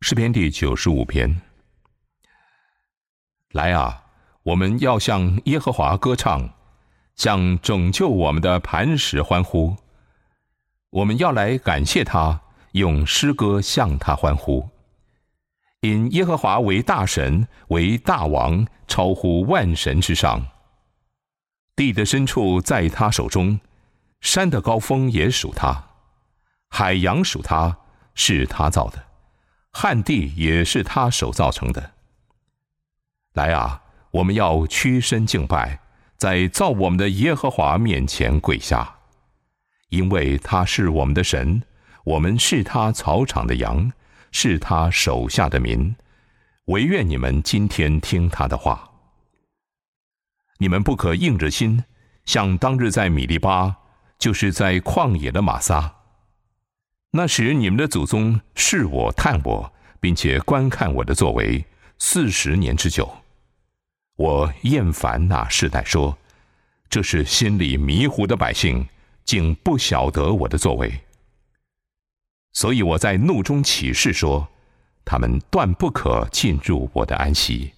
诗篇第95篇。来啊，我们要向耶和华歌唱，向拯救我们的磐石欢呼。我们要来感谢他，用诗歌向他欢呼。因耶和华为大神，为大王，超乎万神之上。地的深处在他手中，山的高峰也属他，海洋属他，是他造的，旱地也是他手造成的。来啊，我们要屈身敬拜，在造我们的耶和华面前跪下，因为他是我们的神，我们是他草场的羊，是他手下的民。惟愿你们今天听他的话。你们不可硬着心，像当日在米利巴，就是在旷野的玛撒。那时你们的祖宗试我探我，并且观看我的作为40年之久。我厌烦那世代说，这是心里迷糊的百姓，竟不晓得我的作为。所以我在怒中起誓说，他们断不可进入我的安息。